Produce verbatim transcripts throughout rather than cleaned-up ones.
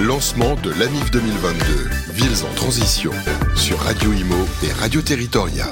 Lancement de l'A M I F deux mille vingt-deux. Villes en transition sur Radio Imo et Radio Territoria.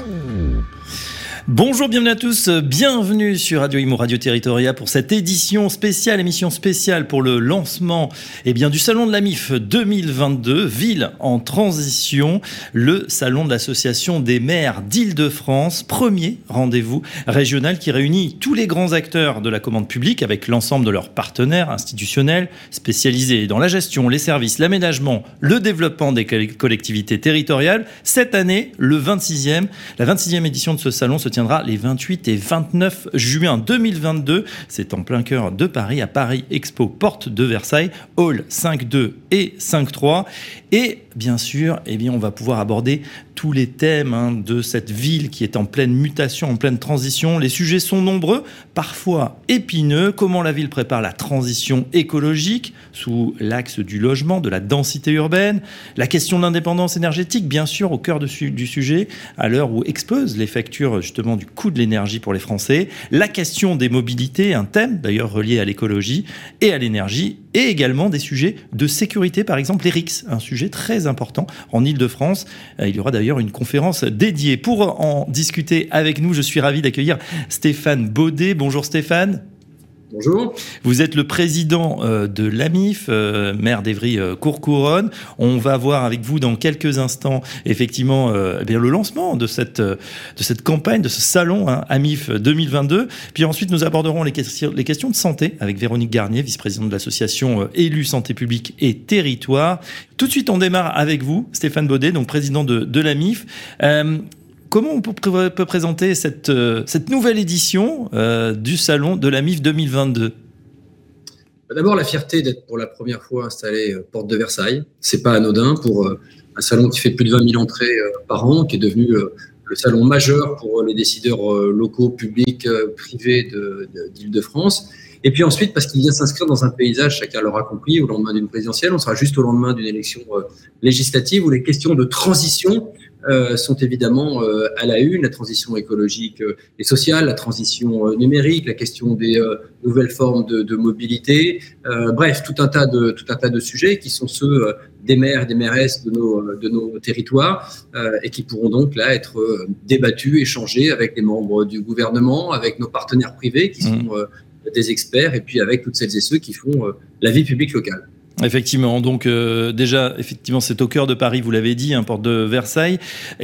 Bonjour, bienvenue à tous, bienvenue sur Radio Imo, Radio Territoria pour cette édition spéciale, émission spéciale pour le lancement eh bien, du salon de l'A M I F deux mille vingt-deux, Ville en transition, le salon de l'association des maires d'Île-de-France, premier rendez-vous régional qui réunit tous les grands acteurs de la commande publique avec l'ensemble de leurs partenaires institutionnels spécialisés dans la gestion, les services, l'aménagement, le développement des collectivités territoriales. Cette année, le vingt-sixième, la vingt-sixième édition de ce salon se tiendra les vingt-huit et vingt-neuf juin deux mille vingt-deux. C'est en plein cœur de Paris, à Paris Expo, porte de Versailles, hall cinq deux et cinq trois. Et bien sûr, eh bien, on va pouvoir aborder tous les thèmes hein, de cette ville qui est en pleine mutation, en pleine transition. Les sujets sont nombreux, parfois épineux. Comment la ville prépare la transition écologique sous l'axe du logement, de la densité urbaine. La question de l'indépendance énergétique, bien sûr, au cœur de su- du sujet, à l'heure où explosent les factures justement du coût de l'énergie pour les Français. La question des mobilités, un thème d'ailleurs relié à l'écologie et à l'énergie. Et également des sujets de sécurité, par exemple les R I C, un sujet très important en Île-de-France. Il y aura d'ailleurs une conférence dédiée. Pour en discuter avec nous, je suis ravi d'accueillir Stéphane Baudet. Bonjour Stéphane. Bonjour. Vous êtes le président euh, de l'A M I F, euh, maire d'Évry-Courcouronnes. On va voir avec vous dans quelques instants, effectivement, euh, eh bien, le lancement de cette, euh, de cette campagne, de ce salon hein, A M I F deux mille vingt-deux. Puis ensuite, nous aborderons les, questions, les questions de santé avec Véronique Garnier, vice-présidente de l'association euh, Élus Santé Publique et Territoire. Tout de suite, on démarre avec vous, Stéphane Baudet, donc président de, de l'A M I F. Euh, Comment on peut, peut présenter cette, euh, cette nouvelle édition euh, du salon de l'A M I F deux mille vingt-deux ? D'abord, la fierté d'être pour la première fois installé euh, porte de Versailles. C'est pas anodin pour euh, un salon qui fait plus de vingt mille entrées euh, par an, qui est devenu euh, le salon majeur pour euh, les décideurs euh, locaux, publics, euh, privés de, de, d'Île-de-France. Et puis ensuite, parce qu'il vient s'inscrire dans un paysage, chacun l'aura compris, au lendemain d'une présidentielle, on sera juste au lendemain d'une élection euh, législative où les questions de transition Euh, sont évidemment euh, à la une, la transition écologique euh, et sociale, la transition euh, numérique, la question des euh, nouvelles formes de, de mobilité, euh, bref, tout un tas de tout un tas de sujets qui sont ceux euh, des maires et des mairesses de nos de nos territoires euh, et qui pourront donc là être euh, débattus, échangés avec les membres du gouvernement, avec nos partenaires privés qui sont euh, des experts et puis avec toutes celles et ceux qui font euh, la vie publique locale. Effectivement, donc euh, déjà, effectivement, c'est au cœur de Paris, vous l'avez dit, hein, porte de Versailles.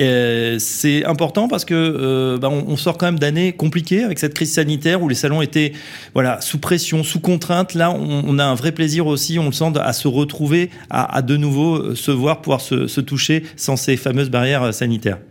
Et c'est important parce que euh, bah, on, on sort quand même d'années compliquées avec cette crise sanitaire où les salons étaient voilà sous pression, sous contrainte. Là, on, on a un vrai plaisir aussi, on le sent, à se retrouver, à, à de nouveau se voir, pouvoir se, se toucher sans ces fameuses barrières sanitaires.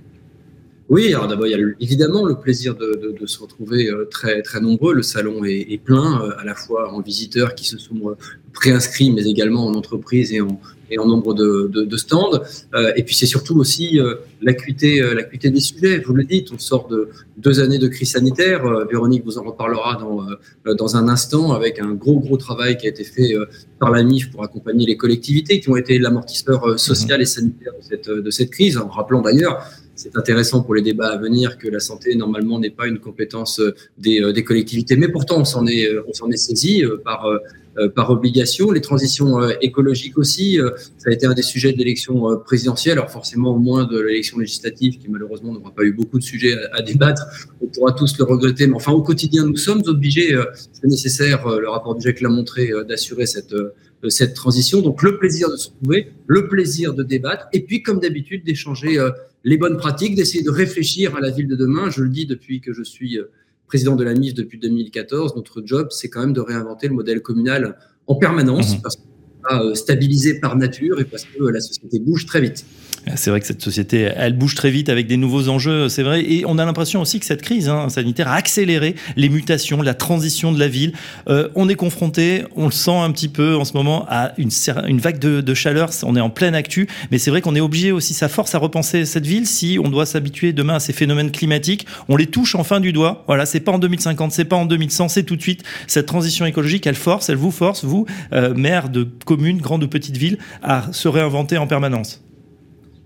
Oui, alors d'abord, il y a évidemment le plaisir de, de, de se retrouver euh, très, très nombreux. Le salon est, est plein, euh, à la fois en visiteurs qui se sont euh, préinscrits, mais également en entreprise et en, et en nombre de, de, de stands. Euh, et puis, c'est surtout aussi euh, l'acuité, euh, l'acuité des sujets. Vous le dites, on sort de deux années de crise sanitaire. Euh, Véronique vous en reparlera dans, euh, dans un instant, avec un gros, gros travail qui a été fait euh, par l'A M I F pour accompagner les collectivités qui ont été l'amortisseur euh, social et sanitaire de cette, de cette crise, en rappelant d'ailleurs, c'est intéressant pour les débats à venir, que la santé, normalement, n'est pas une compétence des, des collectivités. Mais pourtant, on s'en est, on s'en est saisi par, par obligation. Les transitions écologiques aussi, ça a été un des sujets de l'élection présidentielle. Alors forcément, au moins de l'élection législative, qui malheureusement n'aura pas eu beaucoup de sujets à, à débattre. On pourra tous le regretter. Mais enfin, au quotidien, nous sommes obligés, c'est nécessaire, le rapport du G I E C l'a montré, d'assurer cette, cette transition. Donc, le plaisir de se retrouver, le plaisir de débattre, et puis, comme d'habitude, d'échanger les bonnes pratiques, d'essayer de réfléchir à la ville de demain. Je le dis depuis que je suis président de l'A M I F depuis deux mille quatorze. Notre job, c'est quand même de réinventer le modèle communal en permanence, mmh. parce qu'on est stabilisé par nature et parce que la société bouge très vite. C'est vrai que cette société, elle bouge très vite avec des nouveaux enjeux, c'est vrai. Et on a l'impression aussi que cette crise hein, sanitaire a accéléré les mutations, la transition de la ville. Euh, on est confronté, on le sent un petit peu en ce moment, à une, une vague de, de chaleur. On est en pleine actu. Mais c'est vrai qu'on est obligé aussi, ça force à repenser cette ville si on doit s'habituer demain à ces phénomènes climatiques. On les touche enfin du doigt. Voilà, c'est pas en deux mille cinquante, c'est pas en deux mille cent, c'est tout de suite. Cette transition écologique, elle force, elle vous force, vous, euh, maire de communes, grandes ou petites villes, à se réinventer en permanence.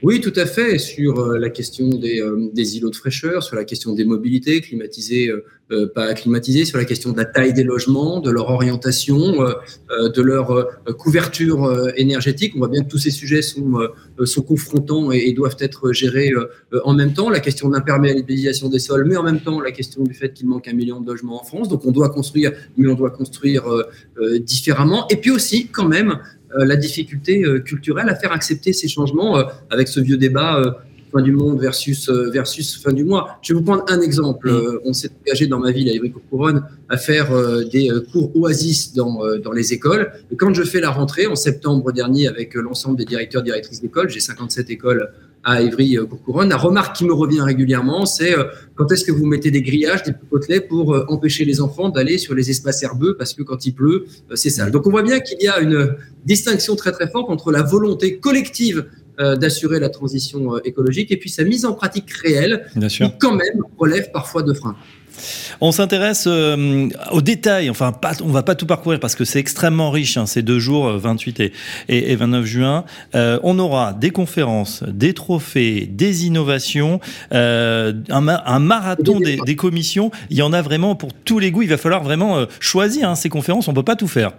Oui, tout à fait. Sur euh, la question des, euh, des îlots de fraîcheur, sur la question des mobilités, climatisées, euh, euh, pas climatisées, sur la question de la taille des logements, de leur orientation, euh, euh, de leur euh, couverture euh, énergétique. On voit bien que tous ces sujets sont, euh, sont confrontants et, et doivent être gérés euh, en même temps. La question de l'imperméabilisation des sols, mais en même temps la question du fait qu'il manque un million de logements en France. Donc on doit construire, mais on doit construire euh, euh, différemment. Et puis aussi, quand même, Euh, la difficulté euh, culturelle à faire accepter ces changements euh, avec ce vieux débat euh, fin du monde versus, euh, versus fin du mois. Je vais vous prendre un exemple. Euh, on s'est engagé dans ma ville, à Ivry-Courcouronnes, à faire euh, des euh, cours Oasis dans, euh, dans les écoles. Et quand je fais la rentrée, en septembre dernier, avec euh, l'ensemble des directeurs et directrices d'école, j'ai cinquante-sept écoles à Ivry-Courcouronnes, la remarque qui me revient régulièrement, c'est euh, quand est-ce que vous mettez des grillages, des côtelets pour euh, empêcher les enfants d'aller sur les espaces herbeux parce que quand il pleut, euh, c'est sale. Donc on voit bien qu'il y a une distinction très très forte entre la volonté collective euh, d'assurer la transition euh, écologique et puis sa mise en pratique réelle, qui quand même relève parfois de freins. On s'intéresse euh, aux détails, enfin pas, on ne va pas tout parcourir parce que c'est extrêmement riche, hein, ces deux jours, vingt-huit et, et, et vingt-neuf juin. Euh, on aura des conférences, des trophées, des innovations, euh, un, un marathon des, des commissions. Il y en a vraiment pour tous les goûts, il va falloir vraiment euh, choisir hein, ces conférences, on ne peut pas tout faire.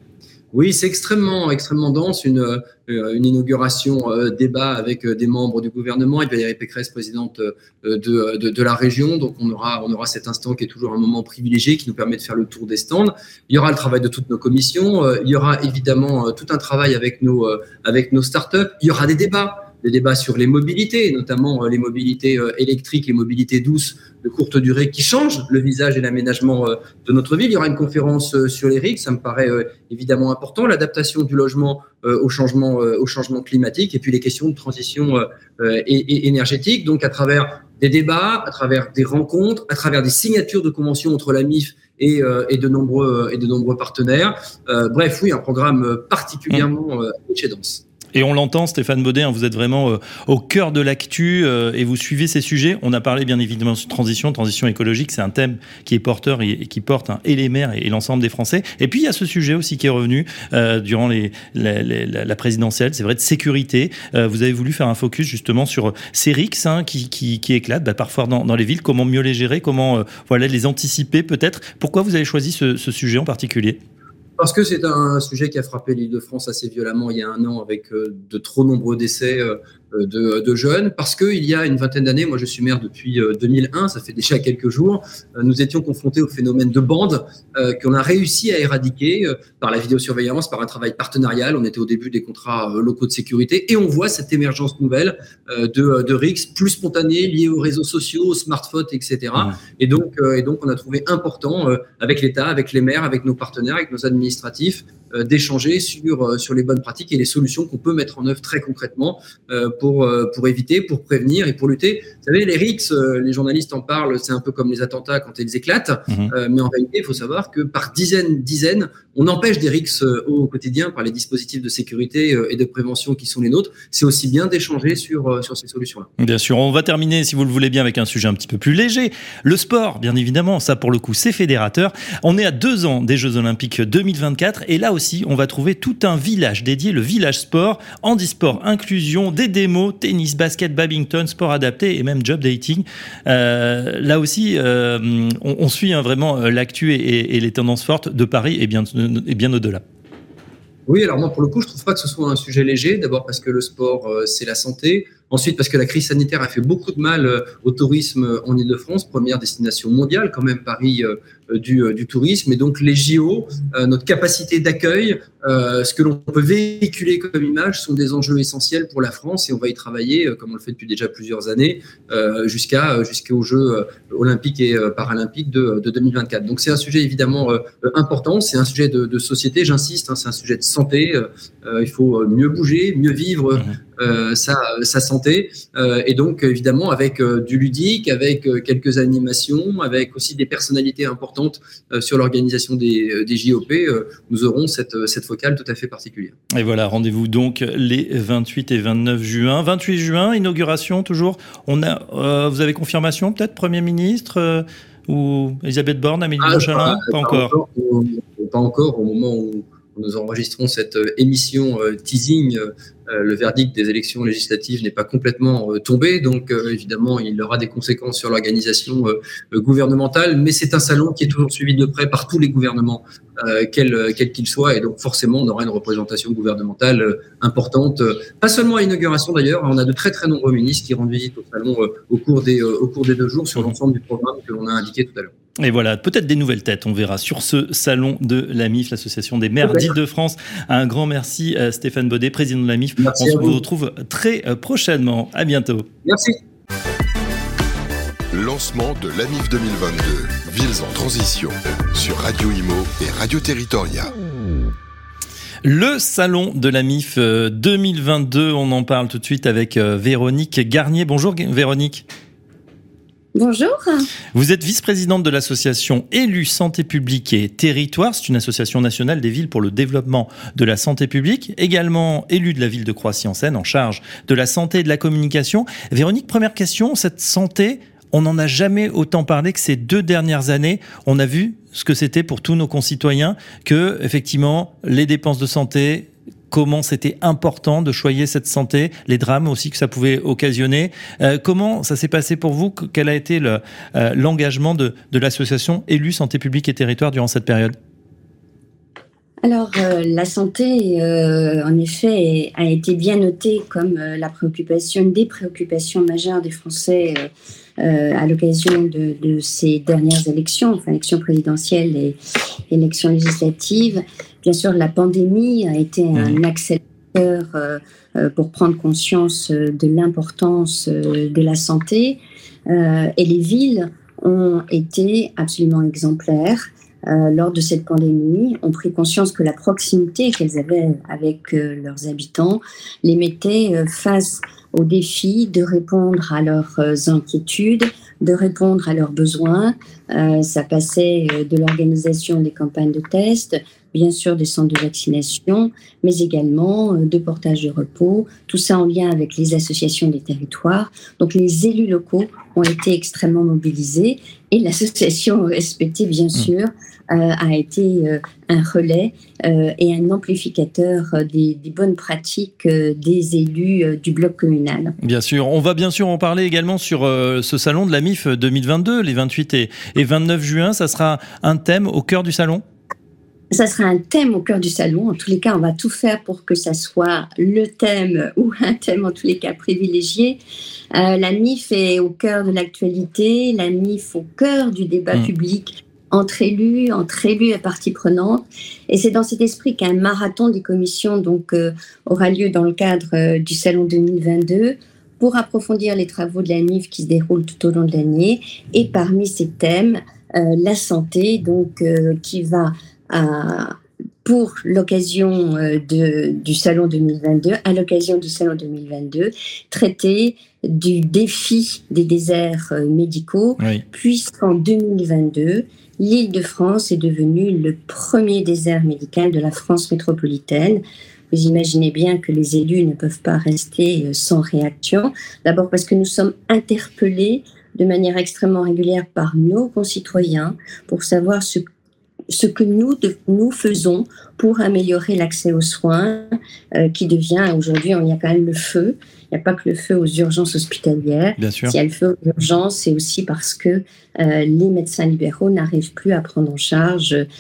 Oui, c'est extrêmement, extrêmement dense, une, euh, une inauguration euh, débat avec euh, des membres du gouvernement et Valérie Pécresse, présidente euh, de, de, de la région. Donc, on aura, on aura cet instant qui est toujours un moment privilégié qui nous permet de faire le tour des stands. Il y aura le travail de toutes nos commissions. Euh, il y aura évidemment euh, tout un travail avec nos, euh, avec nos startups. Il y aura des débats. Des débats sur les mobilités, notamment les mobilités électriques, les mobilités douces de courte durée qui changent le visage et l'aménagement de notre ville. Il y aura une conférence sur les R I C, ça me paraît évidemment important, l'adaptation du logement au changement, au changement climatique et puis les questions de transition énergétique. Donc à travers des débats, à travers des rencontres, à travers des signatures de conventions entre la M I F et, et, de, nombreux, et de nombreux partenaires. Bref, oui, un programme particulièrement riche et dense. Et on l'entend, Stéphane Baudet, hein, vous êtes vraiment euh, au cœur de l'actu euh, et vous suivez ces sujets. On a parlé bien évidemment de transition, transition écologique, c'est un thème qui est porteur et, et qui porte hein, et les maires et, et l'ensemble des Français. Et puis il y a ce sujet aussi qui est revenu euh, durant les, les, les, la présidentielle, c'est vrai, de sécurité. Euh, vous avez voulu faire un focus justement sur ces R I C hein, qui, qui, qui éclatent bah, parfois dans, dans les villes, comment mieux les gérer, comment euh, voilà, les anticiper peut-être. Pourquoi vous avez choisi ce, ce sujet en particulier ? Parce que c'est un sujet qui a frappé l'Île-de-France assez violemment il y a un an avec de trop nombreux décès de, de jeunes. Parce qu'il y a une vingtaine d'années, moi je suis maire depuis deux mille un, ça fait déjà quelques jours, nous étions confrontés au phénomène de bandes euh, qu'on a réussi à éradiquer euh, par la vidéosurveillance, par un travail partenarial. On était au début des contrats euh, locaux de sécurité et on voit cette émergence nouvelle euh, de, de R I C plus spontanée, liée aux réseaux sociaux, aux smartphones, et cetera. Mmh. Et, donc, euh, et donc on a trouvé important euh, avec l'État, avec les maires, avec nos partenaires, avec nos administratifs, euh, d'échanger sur, euh, sur les bonnes pratiques et les solutions qu'on peut mettre en œuvre très concrètement euh, pour, euh, pour éviter, pour prévenir et pour lutter. Vous savez, les R I C, euh, les journalistes en parlent, c'est un peu comme les attentats quand ils éclatent, mmh. euh, mais en réalité, il faut savoir que par dizaines, dizaines, on empêche des R I C euh, au quotidien par les dispositifs de sécurité euh, et de prévention qui sont les nôtres. C'est aussi bien d'échanger sur, euh, sur ces solutions-là. Bien sûr, on va terminer, si vous le voulez bien, avec un sujet un petit peu plus léger. Le sport, bien évidemment, ça pour le coup, c'est fédérateur. On est à deux ans des Jeux Olympiques deux mille vingt-quatre et là aussi, on va trouver tout un village dédié, le village sport, handisport, inclusion, des démos, tennis, basket, badminton, sport adapté et même job dating. Euh, là aussi, euh, on, on suit hein, vraiment l'actu et, et, et les tendances fortes de Paris et bien, et bien au-delà. Oui, alors moi, pour le coup, je ne trouve pas que ce soit un sujet léger. D'abord parce que le sport, euh, c'est la santé. Ensuite, parce que la crise sanitaire a fait beaucoup de mal euh, au tourisme en Île-de-France, première destination mondiale, quand même Paris euh, du, euh, du tourisme. Et donc, les J O, euh, notre capacité d'accueil, euh, ce que l'on peut véhiculer comme image sont des enjeux essentiels pour la France et on va y travailler, euh, comme on le fait depuis déjà plusieurs années, euh, jusqu'à, euh, jusqu'aux Jeux euh, olympiques et euh, paralympiques de, de deux mille vingt-quatre. Donc, c'est un sujet évidemment euh, important, c'est un sujet de, de société, j'insiste, hein, c'est un sujet de santé. Euh, il faut mieux bouger, mieux vivre mmh. euh, sa, sa santé. Euh, et donc, évidemment, avec euh, du ludique, avec euh, quelques animations, avec aussi des personnalités importantes euh, sur l'organisation des, des J O P, euh, nous aurons cette, cette focale tout à fait particulière. Et voilà, rendez-vous donc les vingt-huit et vingt-neuf juin. vingt-huit juin, inauguration toujours. On a, euh, vous avez confirmation peut-être, Premier ministre euh, ou Elisabeth Borne, Amélie ah, Montchalin? Pas, pas, pas encore. encore. Pas encore, au moment où nous enregistrons cette émission teasing, le verdict des élections législatives n'est pas complètement tombé, donc évidemment il aura des conséquences sur l'organisation gouvernementale, mais c'est un salon qui est toujours suivi de près par tous les gouvernements, quels quels qu'ils soient, et donc forcément on aura une représentation gouvernementale importante, pas seulement à l'inauguration d'ailleurs, on a de très très nombreux ministres qui rendent visite au salon au cours des, au cours des deux jours sur l'ensemble du programme que l'on a indiqué tout à l'heure. Et voilà, peut-être des nouvelles têtes, on verra sur ce salon de l'A M I F, l'Association des maires d'Île-de-France. Un grand merci à Stéphane Baudet, président de l'A M I F. Merci on se retrouve très prochainement. À bientôt. Merci. Lancement de l'A M I F deux mille vingt-deux, Villes en transition, sur Radio Imo et Radio Territoria. Le salon de l'A M I F deux mille vingt-deux, on en parle tout de suite avec Véronique Garnier. Bonjour Véronique. Bonjour. Vous êtes vice-présidente de l'association Élus Santé Publique et Territoire. C'est une association nationale des villes pour le développement de la santé publique. Également élue de la ville de Croissy-en-Seine, en charge de la santé et de la communication. Véronique, première question, cette santé, on n'en a jamais autant parlé que ces deux dernières années. On a vu ce que c'était pour tous nos concitoyens, que effectivement les dépenses de santé, comment c'était important de choyer cette santé, les drames aussi que ça pouvait occasionner. Euh, comment ça s'est passé pour vous? Quel a été le, euh, l'engagement de, de l'association Élus Santé Publique et Territoire durant cette période? Alors, euh, la santé, euh, en effet, a été bien notée comme euh, la préoccupation, une des préoccupations majeures des Français euh, euh, à l'occasion de, de ces dernières élections, enfin élections présidentielles et élections législatives. Bien sûr, la pandémie a été un accélérateur euh, euh, pour prendre conscience euh, de l'importance euh, de la santé. Euh, et les villes ont été absolument exemplaires. Euh, lors de cette pandémie, ont pris conscience que la proximité qu'elles avaient avec euh, leurs habitants les mettait euh, face au défi de répondre à leurs euh, inquiétudes, de répondre à leurs besoins. Euh, ça passait euh, de l'organisation des campagnes de tests, bien sûr des centres de vaccination, mais également euh, de portage de repos, tout ça en lien avec les associations des territoires. Donc les élus locaux ont été extrêmement mobilisés et l'association O S P T, bien sûr, euh, a été euh, un relais euh, et un amplificateur euh, des, des bonnes pratiques euh, des élus euh, du bloc communal. Bien sûr, on va bien sûr en parler également sur euh, ce salon de l'A M I F deux mille vingt-deux, les vingt-huit et, et vingt-neuf juin. Ça sera un thème au cœur du salon ? Ça sera un thème au cœur du salon. En tous les cas, on va tout faire pour que ça soit le thème ou un thème, en tous les cas, privilégié. Euh, la M I F est au cœur de l'actualité, la M I F au cœur du débat mmh. public entre élus, entre élus et parties prenantes. Et c'est dans cet esprit qu'un marathon des commissions donc, euh, aura lieu dans le cadre euh, du salon deux mille vingt-deux pour approfondir les travaux de la M I F qui se déroulent tout au long de l'année. Et parmi ces thèmes, euh, la santé, donc, euh, qui va À, pour l'occasion euh, de, du Salon deux mille vingt-deux, à l'occasion du Salon deux mille vingt-deux, traiter du défi des déserts euh, médicaux, oui. puisqu'en deux mille vingt-deux, l'Île-de-France est devenue le premier désert médical de la France métropolitaine. Vous imaginez bien que les élus ne peuvent pas rester euh, sans réaction. D'abord parce que nous sommes interpellés de manière extrêmement régulière par nos concitoyens pour savoir ce ce que nous, de, nous faisons pour améliorer l'accès aux soins, euh, qui devient, aujourd'hui, il y a quand même le feu. Il n'y a pas que le feu aux urgences hospitalières. Bien sûr. S'il y a le feu aux urgences, c'est aussi parce que euh, les médecins libéraux n'arrivent plus à prendre en charge euh,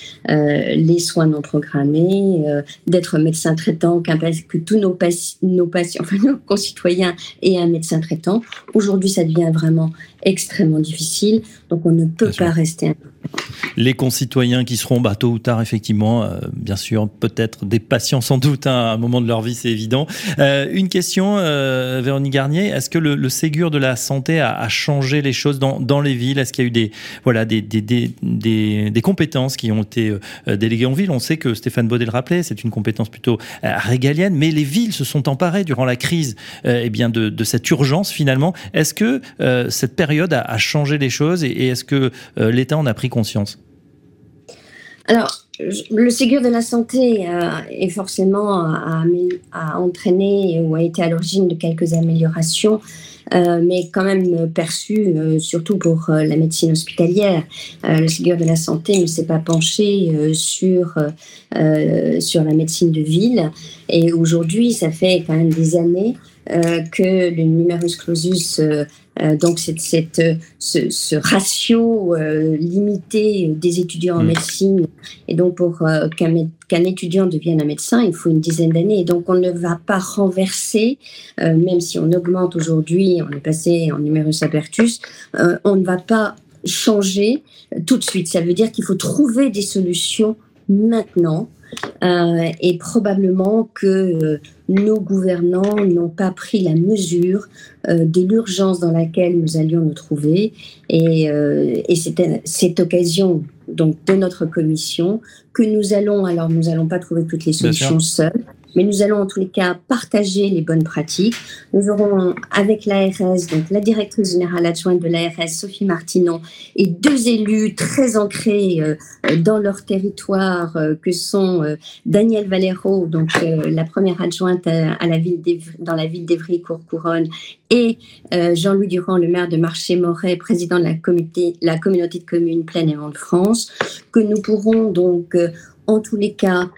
les soins non programmés, euh, d'être médecin traitant, que tous nos, paci- nos patients, enfin nos concitoyens aient un médecin traitant. Aujourd'hui, ça devient vraiment extrêmement difficile, donc on ne peut bien pas sûr. rester. Les concitoyens qui seront, bah, tôt ou tard, effectivement, euh, bien sûr, peut-être des patients sans doute, hein, à un moment de leur vie, c'est évident. Euh, une question, euh, Véronique Garnier, est-ce que le, le Ségur de la santé a, a changé les choses dans, dans les villes ? Est-ce qu'il y a eu des, voilà, des, des, des, des, des compétences qui ont été euh, déléguées en ville ? On sait que Stéphane Baudet le rappelait, c'est une compétence plutôt euh, régalienne, mais les villes se sont emparées durant la crise euh, eh bien de, de cette urgence finalement. Est-ce que euh, cette période a, a changé les choses et, et est-ce que euh, l'État en a pris conscience ? Alors, le Ségur de la santé euh, est forcément à, à entraîner ou a été à l'origine de quelques améliorations. euh, mais quand même perçu euh, surtout pour euh, la médecine hospitalière. Euh, le Ségur de la santé ne s'est pas penché euh, sur, euh, sur la médecine de ville. Et aujourd'hui, ça fait quand même des années euh, que le numerus clausus, euh, euh, donc cette, cette, ce, ce ratio euh, limité des étudiants en médecine, et donc pour euh, qu'un, qu'un étudiant devienne un médecin, il faut une dizaine d'années. Et donc on ne va pas renverser, euh, même si on augmente aujourd'hui, on est passé en numerus apertus, euh, on ne va pas changer tout de suite. Ça veut dire qu'il faut trouver des solutions maintenant. Euh, et probablement que euh, nos gouvernants n'ont pas pris la mesure euh, de l'urgence dans laquelle nous allions nous trouver. Et, euh, et c'est à cette occasion donc, de notre commission que nous allons, alors nous n'allons pas trouver toutes les solutions seules, mais nous allons en tous les cas partager les bonnes pratiques. Nous aurons avec l'A R S, donc la directrice générale adjointe de l'A R S, Sophie Martinon, et deux élus très ancrés euh, dans leur territoire, euh, que sont euh, Daniel Valero, donc euh, la première adjointe à, à la ville dans la ville d'Évry-Courcouronnes, et euh, Jean-Louis Durand, le maire de Marché-Moret, président de la, communauté, la communauté de communes Plaine et Vent de France, que nous pourrons donc euh, en tous les cas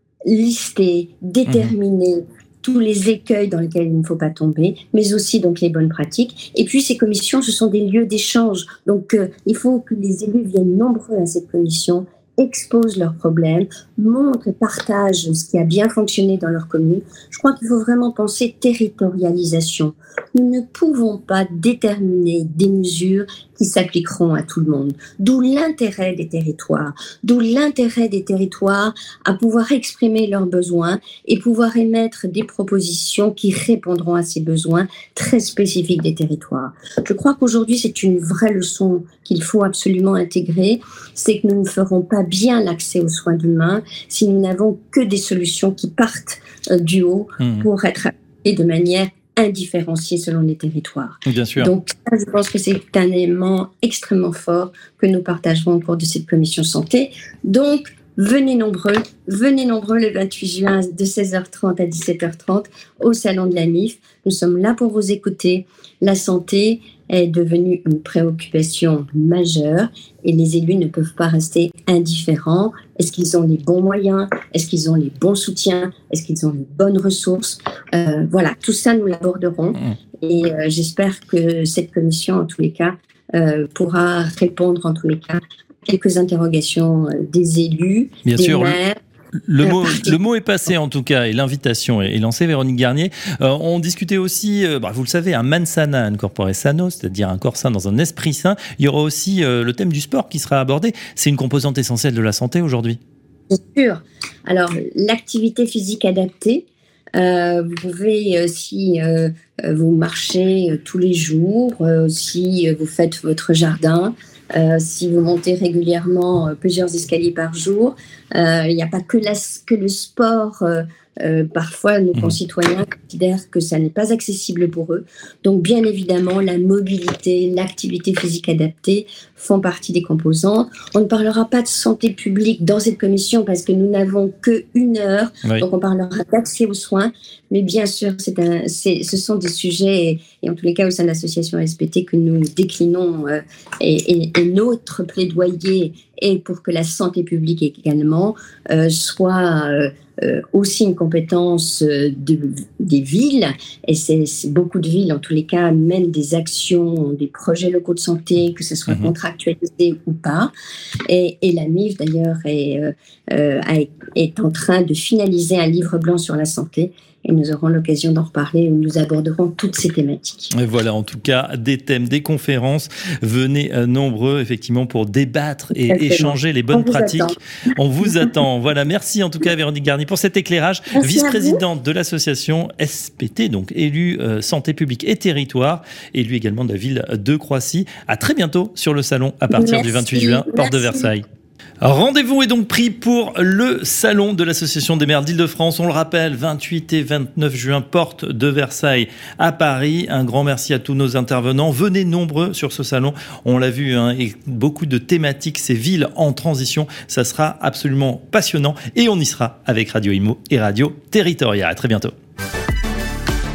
lister, déterminer mmh. tous les écueils dans lesquels il ne faut pas tomber, mais aussi donc les bonnes pratiques. Et puis ces commissions, ce sont des lieux d'échange. Donc euh, il faut que les élus viennent nombreux à cette commission, exposent leurs problèmes, montrent et partagent ce qui a bien fonctionné dans leur commune. Je crois qu'il faut vraiment penser territorialisation. Nous ne pouvons pas déterminer des mesures qui s'appliqueront à tout le monde. D'où l'intérêt des territoires, d'où l'intérêt des territoires à pouvoir exprimer leurs besoins et pouvoir émettre des propositions qui répondront à ces besoins très spécifiques des territoires. Je crois qu'aujourd'hui, c'est une vraie leçon qu'il faut absolument intégrer, c'est que nous ne ferons pas bien l'accès aux soins d'humains si nous n'avons que des solutions qui partent euh, du haut mmh. pour être appliquées de manière indifférenciés selon les territoires. Bien sûr. Donc, ça, je pense que c'est un élément extrêmement fort que nous partagerons au cours de cette commission santé. Donc, venez nombreux, venez nombreux le vingt-huit juin de seize heures trente à dix-sept heures trente au salon de la M I F. Nous sommes là pour vous écouter. La santé est devenue une préoccupation majeure et les élus ne peuvent pas rester indifférents. Est-ce qu'ils ont les bons moyens? Est-ce qu'ils ont les bons soutiens? Est-ce qu'ils ont les bonnes ressources? euh, Voilà, tout ça, nous l'aborderons. Mmh. Et euh, j'espère que cette commission, en tous les cas, euh, pourra répondre, en tous les cas, à quelques interrogations euh, des élus, Bien des sûr. maires. Le mot, le mot est passé en tout cas et l'invitation est lancée. Véronique Garnier, euh, on discutait aussi, euh, bah, vous le savez, un mens sana, un corpore sano, c'est-à-dire un corps sain dans un esprit sain. Il y aura aussi euh, le thème du sport qui sera abordé. C'est une composante essentielle de la santé aujourd'hui. Bien sûr. Alors, l'activité physique adaptée, euh, vous pouvez, euh, si euh, vous marchez euh, tous les jours, euh, si vous faites votre jardin, Euh, si vous montez régulièrement euh, plusieurs escaliers par jour, il n'y a pas que, la, que le sport. Euh, euh, parfois, nos concitoyens considèrent que ça n'est pas accessible pour eux. Donc, bien évidemment, la mobilité, l'activité physique adaptée font partie des composantes. On ne parlera pas de santé publique dans cette commission parce que nous n'avons qu'une heure. Oui. Donc, on parlera d'accès aux soins. Mais bien sûr, c'est un, c'est, ce sont des sujets, et, et en tous les cas au sein de l'association S P T, que nous déclinons euh, et, et, et notre plaidoyer est pour que la santé publique également euh, soit euh, euh, aussi une compétence euh, de, des villes. Et c'est, c'est beaucoup de villes, en tous les cas, mènent des actions, des projets locaux de santé, que ce soit mmh. contractualisé ou pas. Et, et la M I F, d'ailleurs, est, euh, euh, est en train de finaliser un livre blanc sur la santé. Et nous aurons l'occasion d'en reparler où nous aborderons toutes ces thématiques. Et voilà, en tout cas, des thèmes, des conférences. Venez euh, nombreux, effectivement, pour débattre et Exactement. échanger les bonnes On pratiques. Attend. On vous attend. Voilà, merci en tout cas, Véronique Garnier, pour cet éclairage. Merci vice-présidente de l'association S P T, donc élue euh, santé publique et territoire, élue également de la ville de Croissy. À très bientôt sur le salon à partir merci. du vingt-huit juin, porte merci. de Versailles. Rendez-vous est donc pris pour le salon de l'Association des maires d'Île-de-France. On le rappelle, vingt-huit et vingt-neuf juin, porte de Versailles à Paris. Un grand merci à tous nos intervenants. Venez nombreux sur ce salon. On l'a vu, hein, et beaucoup de thématiques, ces villes en transition. Ça sera absolument passionnant et on y sera avec Radio Imo et Radio Territoria. À très bientôt.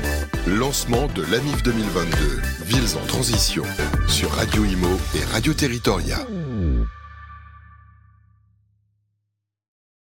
Lancement de l'AMIF deux mille vingt-deux, Villes en transition, sur Radio Imo et Radio Territoria.